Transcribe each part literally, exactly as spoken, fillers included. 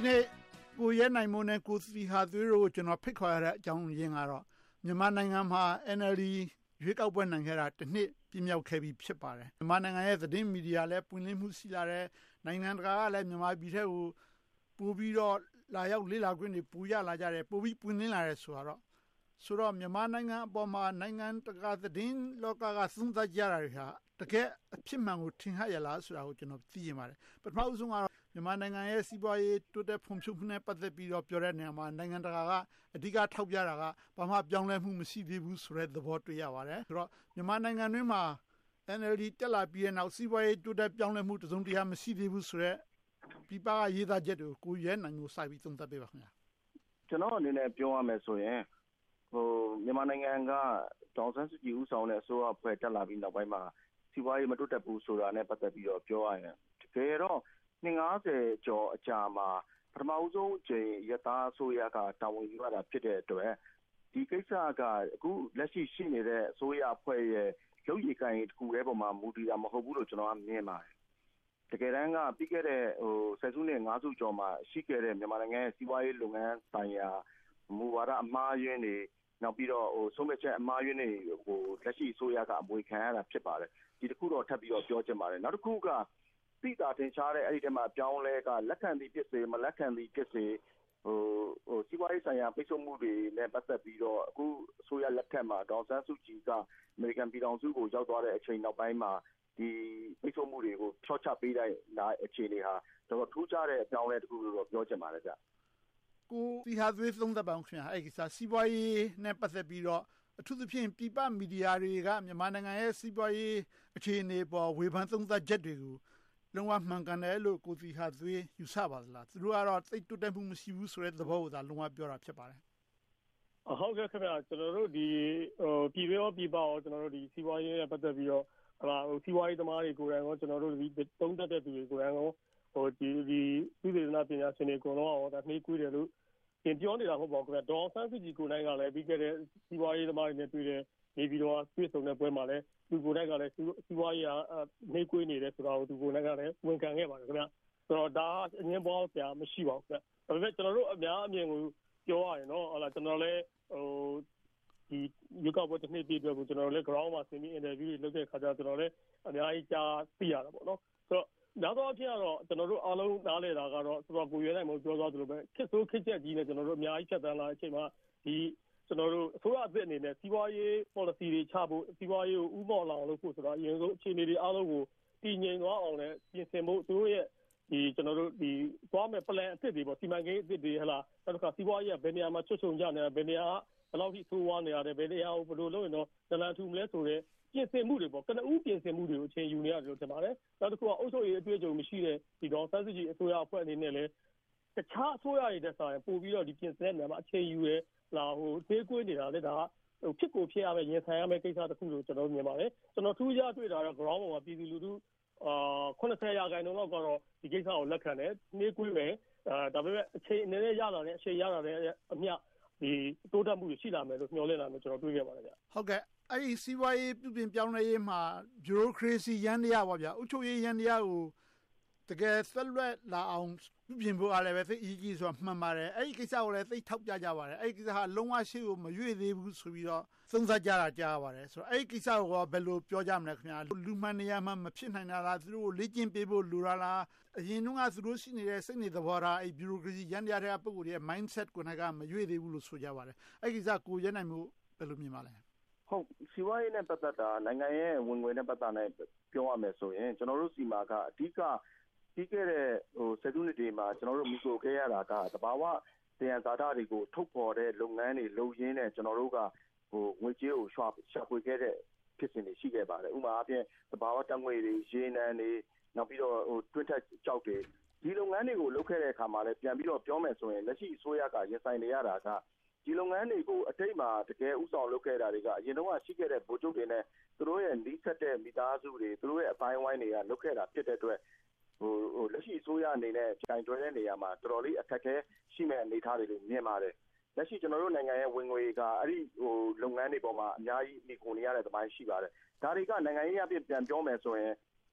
နေ့ကိုရဲနိုင်မိုးနဲ့ကိုသီဟာသွေးတို့ကိုကျွန်တော်ဖိတ်ခေါ်ရတဲ့အကြောင်းရင်းကတော့မြန်မာနိုင်ငံမှာ N L D ရွေးကောက်ပွဲနိုင်ခဲ့တာတစ်နှစ်ပြည့်မြောက်ခဲ့ပြီဖြစ်ပါတယ်မြန်မာနိုင်ငံရဲ့သတင်းမီဒီယာလည်းပွင့်လင်းမှုရှိလာတယ်နိုင်ငံတကာကလည်းမြန်မာပြည်ထက်ကိုပို့ပြီးတော့လာရောက်လေ့လာခွင့်တွေပူရလာကြတယ်ပို့ပြီးပွင့်လင်းလာတယ်ဆိုတော့ဆိုတော့မြန်မာနိုင်ငံအပေါ်မှာနိုင်ငံတကာသတင်းလောကကသုံးသပ်ကြတာတွေဟာတကယ်အဖြစ်မှန်ကိုထင်ဟပ်ရလားဆိုတာကိုကျွန်တော်သိချင်ပါတယ်ပထမဦးဆုံးကတော့မြန်မာနိုင်ငံရဲ့စီးပွားရေးတိုးတက်ဖွံ့ဖြိုးမှုနဲ့ပတ်သက်ပြီးတော့ပြောတဲ့နေရာမှာနိုင်ငံတကာကအဓိကထောက်ပြတာကဘာမှပြောင်းလဲမှုမရှိသေးဘူးဆိုတဲ့သဘောတွေ့ရပါတယ်ဆိုတော့မြန်မာနိုင်ငံတွင်းမှာ N L D တက်လာပြီးတဲ့နောက်စီးပွားရေးတိုးတက်ပြောင်းလဲမှုတစုံတရာမရှိသေးဘူးဆိုတော့ပြပကရေးသားချက်တွေကိုကိုရဲနိုင်ကိုစပြီးသုံးသပ်ပေးပါခင်ဗျာကျွန်တော်အနေနဲ့ပြောရမယ်ဆိုရင်ဟိုမြန်မာနိုင်ငံကဒေါ်ဆန်းစုကြည်ဦးဆောင်တဲ့အစိုးရဖွဲ့တက်လာပြီးနောက်ပိုင်းမှာစီးပွားရေးမတိုးတက်ဘူးဆိုတာနဲ့ပတ်သက်ပြီးတော့ပြောရရင်တကယ်တော့နှစ်ငါးဆယ်ကျော်အကြာမှာပထမဦးဆုံးအချိန်ရတာအစိုးရကတာဝန်ယူရတာဖြစ်တဲ့အတွက်ဒီကိစ္စကအခုလက်ရှိရှိနေတဲ့အစိုးရအဖွဲ့ရဲ့လုပ်ရည်ကိုင်တစ်ခုတည်းပေါ်မှာမူတည်တာမဟုတ်ဘူးလို့ကျွန်တော်ကမြင်ပါတယ်တကယ်တမ်းကပြီးခဲ့တဲ့ဟိုဆယ်စုနှစ်ငါးစုကျော်မှာရှိခဲ့တဲ့မြန်မာနိုင်ငံရဲ့စီးပွားရေးလုပ်ငန်းဆိုင်ရာမူဝါဒအမှားယွင်းတွေနောက်ပြီးတော့ဟိုဆုံးဖြတ်ချက်အမှားယွင်းတွေဟိုလက်ရှိအစိုးရကအမွေခံရတာဖြစ်ပါတယ်ဒီတစ်ခုတော့ထပ်ပြီးတော့ပြောချင်ပါတယ်နောက်တစ်ခုကသိတာထင်ရှားတဲ့အဲ့ဒီတည်းမှာပြောင်းလဲကလက်ခံသည်ဖြစ်စေမလက်ခံသည်ဖြစ်စေဟိုဟိုစီးပွားရေးဆိုင်ရာပိတ်ဆို့မှုတွေနဲ့ပတ်သက်ပြီးတော့အခုအစိုးရလက်ထက်မှာဒေါ်ဆန်းစုကြည်ကအမေရိကန်ပြည်ထောင်စုကိုရောက်သွားတဲ့အချိန်နောက်ပိုင်းမှာဒီပိတ်ဆို့မှုတွေကိုချော့ချပေးတဲ့အခြေအနေဟာတော့ထူးခြားတဲ့အကြောင်းလဲတစ်ခုလို့ပြောချင်ပါတယ်ဗျကိုဒီဟာသွေးသုံးသပ်ပါအောင်ခင်ဗျာအဲ့ဒီစားစီးပွားရေးနဲ့ပတ်သက်ပြီးတော့အထူးသဖြင့်ပြည်ပမီဒီယာတွေကမြန်မာနိုင်ငံရဲ့စီးပွားရေးအခြေအနေပေါ်ဝေဖန်သုံးသပ်ချက်တွေကိုလုံးဝမှန်ကန်တယ်လို့ကိုစီဟာသွေးယူဆပါသလားသူတို့ကတော့သိတုတ်တက်မှုမရှိဘူးဆိုတဲ့သဘောကိုသာလုံးဝပြောတာဖြစ်ပါတယ်ဟုတ်ကဲ့ခင်ဗျာကျွန်တော်တို့ဒီဟိုပြည်ရောပြည်ပရောကျွန်တော်တို့ဒီစီးပွားရေးနဲ့ပတ်သက်ပြီးတော့ဟိုစီးပွားရေးသမားတွေကိုယ်တိုင်ရောကျွန်တော်တို့ဒီသုံးသပ်တဲ့သူတွေကိုယ်တိုင်ရောဟိုဒီဒီပြည်ဒေသနာပညာရှင်တွေကိုတော့ဟောဒါနှေးကွေးတယ်လို့သင်ပြောနေတာဟုတ်ပါဘူးခင်ဗျာဒေါ်ဆန်းစုကြည်ကိုယ်တိုင်ကလည်းပြီးခဲ့တဲ့စီးပွားရေးသမားတွေနဲ့တွေ့တဲ့နေပြီးတော့တွေ့ဆုံတဲ့ပွဲမှာလည်းသူကိုယ်တိုင်ကလည်းစီးပွားရေးနှေးကွေးနေတယ်ဆိုတော့သူကိုယ်တိုင်ကလည်းဝန်ခံခဲ့ပါတယ်ခင်ဗျာဆိုတော့ဒါအငင်းပွားဆရာမရှိပါဘူးခင်ဗျာဒါပေမဲ့ကျွန်တော်တို့အများအမြင်ကိုပြောရရင်တော့ဟလာကျွန်တော်လည်းဟိုဒီရုပ်ကပေါ်တစ်နှစ်ပြည့်အတွက်ကိုကျွန်တော်လည်း ground မှာဆင်းပြီး interview တွေလုပ်တဲ့ခါကျတော့ကျွန်တော်လည်းအများကြီးကြားသိရတာပေါ့နော်ဆိုတော့နောက်တော့အဖြစ်ကတော့ကျွန်တော်တို့အားလုံးနားလည်တာကတော့ဆိုတော့ကိုရဲနိုင်မို့ပြောသွားသလိုပဲခစ်ဆိုးခစ်ချက်ကြီးနဲ့ကျွန်တော်တို့အများကြီးဖြတ်သန်းလာတဲ့အချိန်မှာဒီကျွန်တော်တို့အစိုးရအသစ်အနေနဲ့စီးပွားရေး policy တွေချဖို့စီးပွားရေးကိုဥမော်လောင်လုပ်ဖို့ဆိုတော့အရင်ဆုံးအခြေအနေတွေအားလုံးကိုတည်ငြိမ်သွားအောင်လည်းပြင်ဆင်ဖို့သူတို့ရဲ့ဒီကျွန်တော်တို့ဒီသွားမဲ့ plan အသစ်တွေပေါ့စီမံကိန်းအသစ်တွေဟလာနောက်တစ်ခါစီးပွားရေးကဘယ်နေရာမှာချွတ်ချုံကြနေတာဘယ်နေရာဘယ်လောက်ထိဆိုးဝါးနေရတယ်ဘယ်နေရာကိုဘယ်လိုလုပ်ရင်တော့တလန်ထူမလဲဆိုတဲ့ပြင်ဆင်မှုတွေပေါ့ကနဦးပြင်ဆင်မှုတွေကိုအချိန်ယူနေရတယ်လို့ထင်ပါတယ်နောက်တစ်ခုကအုပ်ချုပ်ရေးအတွေ့အကြုံမရှိတဲ့ဒီတော့ဆန်းစစ်ကြီးအစိုးရအဖွဲ့အနေနဲ့လည်းတခြားအစိုးရတွေတက်ဆိုင်ပို့ပြီးတော့ဒီပြင်ဆင်တဲ့နေရာမှာအချိန်ယူရဲလာဟိုသေးကွေးနေတာလေဒါဟိုဖြစ်ကိုဖြစ်ရမယ်ရင်ဆိုင်ရမယ်ကိစ္စတစ်ခုလို့ကျွန်တော်မြင်ပါတယ်ကျွန်တော်ထူးခြားတွေ့တာတော့ ground ပေါ်မှာပြည်သူလူထုအာခုနှစ်ဆယ်ရာခိုင်နှုန်းလောက်ကတော့ဒီကိစ္စကိုလက်ခံတယ်နှေးကွေးမယ်အာဒါပေမဲ့အချိန်အနေနဲ့ရလာတဲ့အချိန်ရလာတဲ့အမျှဒီတိုးတက်မှုရှိလာမယ်လို့မျှော်လင့်လာလို့ကျွန်တော်တွေးခဲ့ပါတယ်ဗျဟုတ်ကဲ့အဲ့ဒီစီးပွားရေးပြုပြင်ပြောင်းလဲရေးမှာ bureaucracy ရန်တရားပါဗျာအုပ်ချုပ်ရေးရန်တရားကိုတကယ်ဆက်လက်လာအောင်ပြုပြင်ဖို့အားလည်းပဲသိအကြီးဆိုတာမှန်ပါတယ်အဲ့ဒီကိစ္စကိုလည်းသိထောက်ပြကြပါတယ်အဲ့ဒီကိစ္စဟာလုံးဝရှေ့ကိုမရွေ့သေးဘူးဆိုပြီးတော့သုံးသပ်ကြတာကြားပါတယ်ဆိုတော့အဲ့ဒီကိစ္စကိုဘယ်လိုပြောကြမလဲခင်ဗျာလူမှန်နေရာမှမဖြစ်နိုင်တာလားသူတို့ကိုလေ့ကျင့်ပေးဖို့လိုတာလားအရင်တုန်းကသူတို့ရှိနေတဲ့စိတ်နေသဘောထားအဲ့ bureaucracy ရန်တရားတဲ့ပုံကိုယ်ရဲ့ mindset ကိုကမရွေ့သေးဘူးလို့ဆိုကြပါတယ်အဲ့ဒီကိစ္စကိုရဲနိုင်မှုဘယ်လိုမြင်ပါလဲဟုတ်စီဝါရေးနဲ့ပတ်သက်တာနိုင်ငံရဲ့ဝင်ငွေနဲ့ပတ်သက်တဲ့ပြောရမယ်ဆိုရင်ကျွန်တော်တို့စီမာကအဓိကပြီးခဲ့တဲ့ဟိုဆယ်စုနှစ်တွေမှာကျွန်တော်တို့မိကိုခဲ့ရတာကတဘာဝတရားဇာတာတွေကိုထုတ်ဖော်တဲ့လုပ်ငန်းတွေလုပ်ရင်းနဲ့ကျွန်တော်တို့ကဟိုငွေကြေးကိုရှာရှာဖွေခဲ့တဲ့ဖြစ်စဉ်တွေရှိခဲ့ပါတယ်ဥပမာအပြင်တဘာဝတက်ငွေတွေရေနံတွေနောက်ပြီးတော့ဟိုတွင်းထက်ကြောက်တွေဒီလုပ်ငန်းတွေကိုလုပ်ခဲ့တဲ့အခါမှာလည်းပြန်ပြီးတော့ပြောမယ်ဆိုရင်လက်ရှိအစိုးရကရင်ဆိုင်နေရတာကဒီလုပ်ငန်းတွေကိုအတိတ်မှာတကယ်ဥဆောင်လုပ်ခဲ့တာတွေကအရင်တော့ရှိခဲ့တဲ့ဗိုလ်ချုပ်တွေနဲ့သူတို့ရဲ့နှီးဆက်တဲ့မိသားစုတွေသူတို့ရဲ့အပိုင်းဝိုင်းတွေကလုပ်ခဲ့တာဖြစ်တဲ့အတွက်ဟိုဟိုလက်ရှိအစိုးရအနေနဲ့ခြံတွဲတဲ့နေရာမှာတော်တော်လေးအခက်အခဲရှိမဲ့အနေအထားတွေလို့မြင်ပါတယ်လက်ရှိကျွန်တော်တို့နိုင်ငံရဲ့ဝင်ငွေကအဲ့ဒီဟိုလုပ်ငန်းတွေပေါ်မှာအများကြီးမိကုန်နေရတဲ့သမိုင်းရှိပါတယ်ဒါတွေကနိုင်ငံရေးအပြင်ပြန်ပြောမယ်ဆိုရင်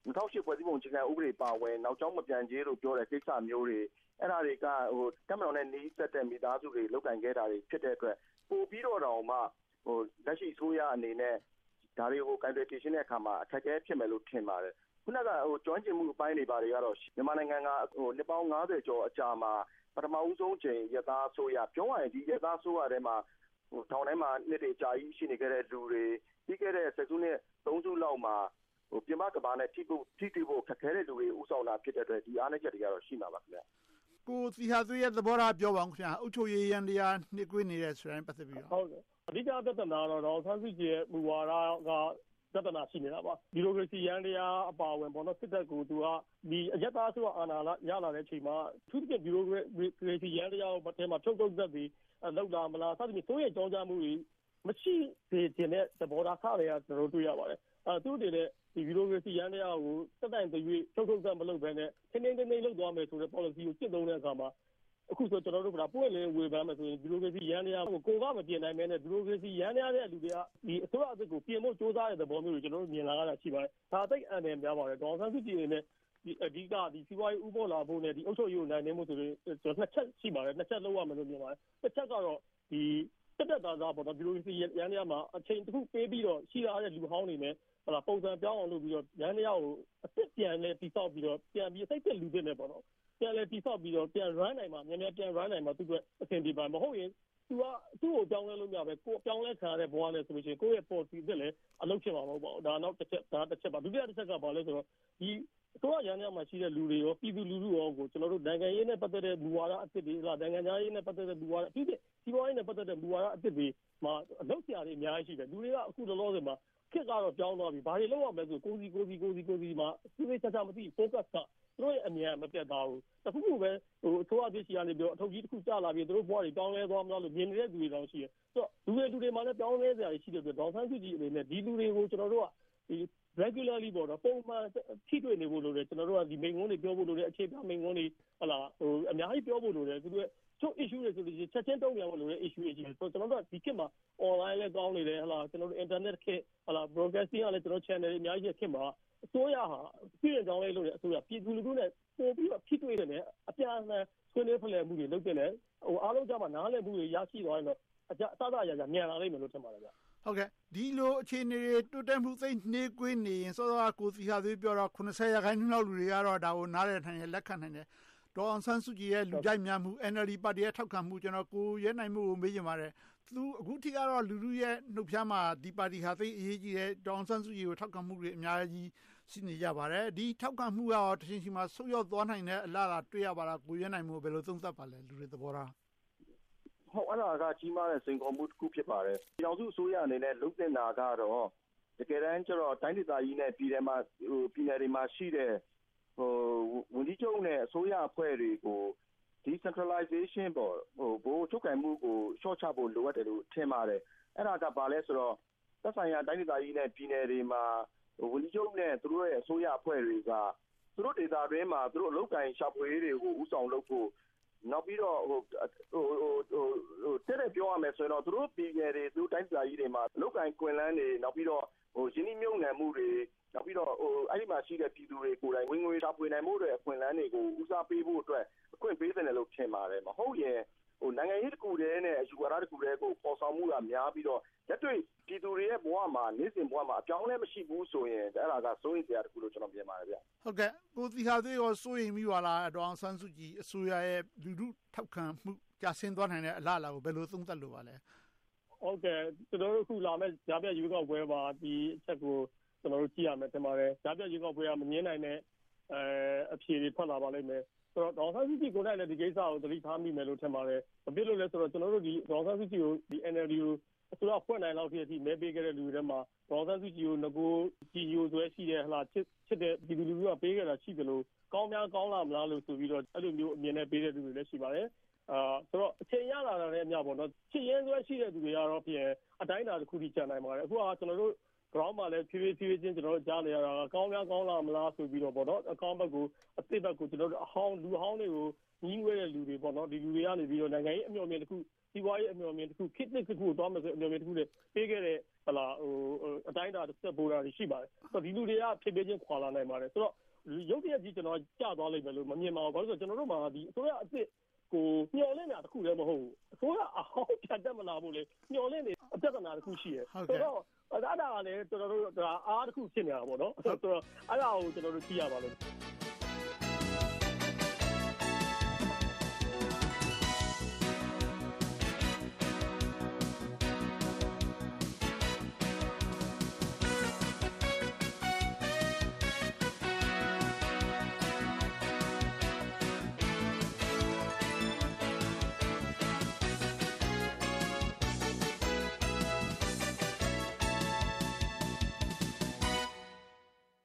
၂၀၀၈ ဖွဲ့စည်းပုံအခြေခံဥပဒေပါဝင်နောက်ကျောင်းမပြန်ကြေးလို့ပြောတဲ့ကိစ္စမျိုးတွေအဲ့ဒါတွေကဟိုတက်မတော်နဲ့နှီးစက်တဲ့မိသားစုတွေလောက်ကန်ခဲ့တာတွေဖြစ်တဲ့အတွက်ပို့ပြီးတော့တောင်မှဟိုလက်ရှိဆိုရအနေနဲ့ဒါတွေကို calculation တဲ့အခါမှာအခက်အခဲဖြစ်မယ်လို့ထင်ပါတယ်ခုနကဟိုကျွမ်းကျင်မှုအပိုင်းတွေပါတွေကတော့မြန်မာနိုင်ငံကဟိုနှစ်ပေါင်း၅၀ကျော်အကြာမှာပထမဦးဆုံးချိန်ရသားဆိုရပြောရရင်ဒီရသားဆိုရတဲ့မှာဟိုထောင်ထဲမှာနှစ်တွေကြာကြီးရှိနေခဲ့တဲ့လူတွေပြီးခဲ့တဲ့ဆက်စုနှစ်သုံးစုလောက်မှာဟိုပြင်ပကဘာနဲ့ထိဖို့ထိတိဖို့ခက်ခဲတဲ့လူတွေဥဆောင်တာဖြစ်တဲ့အတွက်ဒီအားနည်းချက်တွေကတော့ရှိမှာပါခင်ဗျကိုစီဟာသွေးရဲ့သဘောထားပြောပါဦးခင်ဗျာအုတ်ချုပ်ရေးရန်တရားနှိကွေးနေတဲ့ဆိုရင်ပတ်သက်ပြီးတော့ဟုတ်ကဲ့အဓိကပြဿနာတော့ဒေါ်ဆန်းစုကြည်ရဲ့မူဝါဒကပြဿနာရှိနေတာပါဘီရိုကရေစီရန်တရားအပါဝင်ပေါ့နော်စစ်တပ်ကိုသူကဒီအရက်သားဆိုအာဏာရလာတဲ့အချိန်မှာသူ့ရဲ့ဘီရိုကရေစီရန်တရားကိုထဲမှာချုပ်ထုတ်သက်ပြီးလောက်လာမလားစသဖြင့်ဆိုရဲ့ကြောင်းကြမှုတွေမရှိသေးတဲ့သဘောထားခါတွေကကျွန်တော်တွေ့ရပါတယ်အဲသူတွေလည်းဒီဘီရိုကရေစီရန်တရားကိုတက်တိုင်တရွေ့ချုပ်ထုတ်သက်မလုပ်ဘဲနဲ့ခင်းနေနေလောက်သွားမယ်ဆိုတဲ့ policy ကိုကျင့်သုံးတဲ့အခါမှာအခုဆိုကျွန်တော်တို့ကပွင့်လင်းဝေဖန်မယ်ဆိုရင်ဘီရိုကရေစီရန်တရားကိုကိုကမပြင်နိုင်မဲနဲ့ဘီရိုကရေစီရန်တရားတဲ့လူတွေကဒီအစိုးရအသစ်ကိုပြင်ဖို့ကြိုးစားတဲ့သဘောမျိုးကိုကျွန်တော်တို့မြင်လာရတာရှိပါတယ်ဒါအသိအန်တယ်များပါတယ်ဒေါ်ဆန်းစုကြည်နေနဲ့ဒီအဓိကဒီစီးပွားရေးဥပေါ်လာဖို့နဲ့ဒီအုပ်ချုပ်ရေးကိုနိုင်နေမှုဆိုရင်ကျွန်တော်နှစ်ချက်ရှိပါတယ်နှစ်ချက်လောက်ရမယ်လို့မြင်ပါတယ်တစ်ချက်ကတော့ဒီတက်တက်သားသားပေါ့နော်ဘီရိုကရေစီရန်တရားမှာအချိန်တစ်ခုပေးပြီးတော့ရှိရတဲ့လူဟောင်းတွေနဲ့ဟလာပုံစံပြောင်းအောင်လုပ်ပြီးတော့ရန်တရားကိုအစ်စ်ပြန်လဲတိဆောက်ပြီးတော့ပြန်ပြီးစိတ်သက်လူတွေနဲ့ပေါ့နော်ပြန်လဲတိဆောက်ပြီးတော့ပြန် run နိုင်မှာမြန်မြန်ပြန် run နိုင်မှာသူကအဆင်ပြေပါမဟုတ်ရင်သူကသူ့ကိုပြောင်းလဲလို့မရပဲကိုပြောင်းလဲခံရတဲ့ဘဝနဲ့ဆိုလို့ရှိရင်ကိုယ့်ရဲ့ policy အစ်လည်းအလုပ်ဖြစ်မှာမဟုတ်ပါဘူးဒါနောက်တစ်ချက်ဒါတစ်ချက်ပါဒုတိယတစ်ချက်ကဘာလဲဆိုတော့ဒီအစိုးရရန်ရမှာရှိတဲ့လူတွေရောပြည်သူလူထုရောကိုကျွန်တော်တို့နိုင်ငံရေးနဲ့ပတ်သက်တဲ့မူဝါဒအစ်စ်တွေလားနိုင်ငံသားရေးနဲ့ပတ်သက်တဲ့မူဝါဒအဖြစ်စီးပွားရေးနဲ့ပတ်သက်တဲ့မူဝါဒအစ်စ်တွေမှာအလုပ်ဆရာတွေအများကြီးရှိတယ်လူတွေကအခုလောလောဆယ်မှာခက်ကတော့ပြောင်းသွားပြီဘာတွေလုပ်ရမလဲဆိုကိုစီကိုစီကိုစီကိုစီမှာစိစိချာချာမသိ focus ကသူတို့ရဲ့အမြင်မပြတ်သားဘူးတခုခုပဲဟိုအစိုးရပြည်စီကနေပြောအထောက်ကြီးတစ်ခုကြာလာပြီးသူတို့ဘွားတွေတောင်းလဲသွားမလားလို့မြင်နေတဲ့လူတွေတောင်ရှိတယ်ဆိုတော့လူတွေလူတွေမှာလည်းတောင်းလဲစရာရှိတယ်ပြီးဒေါ်ဆန်းစုကြည်အနေနဲ့ဒီလူတွေကိုကျွန်တော်တို့ကဒီ regularly ပေါ့နော်ပုံမှန်ထိတွေ့နေဖို့လိုတယ်ကျွန်တော်တို့ကဒီမိန်ကုန်းတွေပြောဖို့လိုတယ်အခြေပြမိန်ကုန်းတွေဟလာဟိုအများကြီးပြောဖို့လိုတယ်သူတို့ချို့ issue တွေဆိုလို့ချက်ချင်းတုံ့ပြန်ဖို့လိုတဲ့ issue တွေရှိတယ်ဆိုတော့ကျွန်တော်တို့ဒီခေတ်မှာ online လည်းကောင်းနေတယ်ဟလာကျွန်တော်တို့ internet ခေတ်ဟလာ broadcasting ကလည်းကျွန်တော် channel တွေအများကြီးခေတ်မှာအစိုးရဟာပြည်ထောင်စုလေးလို့အစိုးရပြည်သူလူထုနဲ့ပို့ပြီးတော့ဖြစ်တွေ့တယ်အပြန်အလှန်ဆွေးနွေးဖလှယ်မှုတွေလုပ်တယ်လေဟိုအားလုံးကြမှာနားလည်မှုတွေရရှိသွားရင်တော့အကြအစအရာရာမြန်လာလိမ့်မယ်လို့ထင်ပါတယ်ဗျဟုတ်ကဲ့ဒီလိုအခြေအနေတွေတိုးတက်မှုသိနှေးကွေးနေရင်စောစောကကိုစီဟာသွေးပြောတော့ခုနှစ်ဆယ်ရာခိုင်နှုန်းလောက်လူတွေကတော့ဒါကိုနားလည်နိုင်တယ်လက်ခံနိုင်တယ်ဒေါ်အောင်ဆန်းစုကြည်ရဲ့လူကြိုက်များမှု N L D ပါတီရဲ့ထောက်ခံမှုကျွန်တော်ကိုရဲနိုင်မှုကိုမေးချင်ပါတယ်သူအခုထိကတော့လူလူရဲ့နှုတ်ဖျားမှာဒီပါတီဟာသိအရေးကြီးတဲ့ဒေါ်အောင်ဆန်းစုကြည်ကိုထောက်ခံမှုတွေအများကြီးရှိနေကြပါတယ်ဒီထောက်ခံမှုရောတချင်းချင်းမှာဆုတ်ရောက်သွားနိုင်တဲ့အလားအလာတွေ့ရပါလားကိုရဲနိုင်မှုဘယ်လိုသုံးသပ်ပါလဲလူတွေသဘောထားဟုတ်အဲ့ဒါကကြီးမားတဲ့စိန်ခေါ်မှုတစ်ခုဖြစ်ပါတယ်ပြည်တော်စုအစိုးရအနေနဲ့လုပ်တင်တာကတော့တကယ်တမ်းကျတော့တိုင်းဒေသကြီးနဲ့ပြည်နယ်မှာဟိုပြည်နယ်တွေမှာရှိတဲ့ဟိုဝန်ကြီးချုပ်နဲ့အစိုးရအဖွဲ့တွေကို decentralization ပေါ့ဟိုဘိုးချုပ်ကံမှုကိုရှော့ချဖို့လိုအပ်တယ်လို့ထင်ပါတယ်အဲ့ဒါကဘာလဲဆိုတော့သက်ဆိုင်ရာတိုင်းဒေသကြီးနဲ့ပြည်နယ်တွေမှာဝန်ကြီးချုပ်နဲ့သူတို့ရဲ့အစိုးရအဖွဲ့တွေကသူတို့ဒေသတွင်းမှာသူတို့အလုပ်ကိုင်ရှာဖွေရေးတွေကိုဥဆောင်လုပ်ဖို့နောက်ပြီးတော့ဟိုဟိုဟိုဟိုတဲ့ပြောရမယ်ဆိုတော့သူတို့ပြည်နယ်တွေသူတိုင်းဒေသကြီးတွေမှာအလုပ်ကိုင်ကွင်လန်းတွေနောက်ပြီးတော့ဟိုရင်းနှီးမြှုပ်နှံမှုတွေနောက်ပြီးတော့ဟိုအဲ့ဒီမှာရှိတဲ့ပြည်သူတွေကိုယ်တိုင်ဝင်ငွေရှာဖွေနိုင်မှုတွေအခွင့်အလမ်းတွေကိုဦးစားပေးဖို့အတွက်အခွင့်ပေးတယ်လို့ထင်ပါတယ်မဟုတ်ရင်ဟိုနိုင်ငံရေးတစ်ခုတည်းနဲ့အယူဝါဒတစ်ခုတည်းကိုပေါ်ဆောင်မှုကများပြီးတော့လက်တွေ့ပြည်သူတွေရဲ့ဘဝမှာနေ့စဉ်ဘဝမှာအပြောင်းအလဲမရှိဘူးဆိုရင်အဲ့ဒါကစိုးရိမ်စရာတစ်ခုလို့ကျွန်တော်မြင်ပါတယ်ဗျဟုတ်ကဲ့ကိုသီဟာသေးရောစိုးရိမ်မိပါလားဒေါ်အောင်ဆန်းစုကြည်အစိုးရရဲ့လူထုထောက်ခံမှုကျဆင်းသွားနိုင်တဲ့အလားအလာကိုဘယ်လိုသုံးသပ်လို့ပါလဲဟုတ်ကဲ့ကျွန်တော်တို့အခုလာမဲ့ဂျာပြရွေးကောက်ပွဲပါဒီအချက်ကိုကျွန်တော်တို့ကြည့်ရမယ်ထင်ပါတယ်ဂျာပြရွေးကောက်ပွဲကမငင်းနိုင်တဲ့အဲအဖြေတွေထွက်လာပါလိမ့်မယ်ဆိုတော့ဒေါ်ဆန်းစုကြည်ကိုယ်တိုင်လည်းဒီကိစ္စကိုသတိထားမိမယ်လို့ထင်ပါတယ်။ဘာဖြစ်လို့လဲဆိုတော့ကျွန်တော်တို့ဒီဒေါ်ဆန်းစုကြည်ကိုဒီ N L D ကိုအစိုးရဖွဲ့နိုင်လောက်တဲ့အထိမဲပေးခဲ့တဲ့လူတွေထဲမှာဒေါ်ဆန်းစုကြည်ကိုငကိုကြည်ညိုဆွဲရှိတဲ့ဟလာချစ်ချစ်တဲ့ဒီလူလူကပေးခဲ့တာရှိတယ်လို့ကောင်းများကောင်းလာမလားလို့ဆိုပြီးတော့အဲ့လိုမျိုးအမြင်နဲ့ပေးတဲ့လူတွေလည်းရှိပါတယ်။အာဆိုတော့အချိန်ရလာတာလည်းအများပေါ့နော်။ချစ်ရင်းဆွဲရှိတဲ့လူတွေကတော့ပြင်အတိုင်းအတာတစ်ခုထိကြံနိုင်ပါတယ်။အခုကကျွန်တော်တို့ ground မှာလည်းဖြည်းဖြည်းဖြည်းချင်းကျွန်တော်တို့ကြားနေရတာကောင်းများကောင်းလာမလားဆိုပြီးတော့ပေါ့နော်အကောင့်ဘက်ကိုအစ်စ်ဘက်ကိုကျွန်တော်တို့အဟောင်းလူဟောင်းတွေကိုညီးငွေတဲ့လူတွေပေါ့နော်ဒီလူတွေကနေပြီးတော့နိုင်ငံရေးအမျှော်မြင်တစ်ခုစီးပွားရေးအမျှော်မြင်တစ်ခုခစ်တစ်တစ်ခုသွားမယ်ဆိုအမျှော်မြင်တစ်ခုနဲ့ပေးခဲ့တဲ့ဟလာဟိုအတိုင်းအတာတစ်ဆက်ပေါ်တာရှိပါတယ်ဆိုတော့ဒီလူတွေကဖြည်းဖြည်းချင်းခွာလာနိုင်ပါတယ်ဆိုတော့ရုပ်တရက်ကြီးကျွန်တော်ကြာသွားလိမ့်မယ်လို့မမြင်ပါဘူးဘာလို့ဆိုတော့ကျွန်တော်တို့မှာဒီအစိုးရအစ်စ်ကိုညှော်လင့်တာတစ်ခုလည်းမဟုတ်ဘူးအစိုးရအဟောင်းဖြတ်တက်မလာဘူးလေညှော်လင့်နေအပြဿနာတစ်ခုရှိတယ်ဆိုတော့အဲ့ဒါကလည်းကျွန်တော်တို့အားတစ်ခုဖြစ်နေတာပေါ့နော်ဆိုတော့အဲ့ဒါကိုကျွန်တော်တို့ကြည့်ရပါလိမ့်မယ်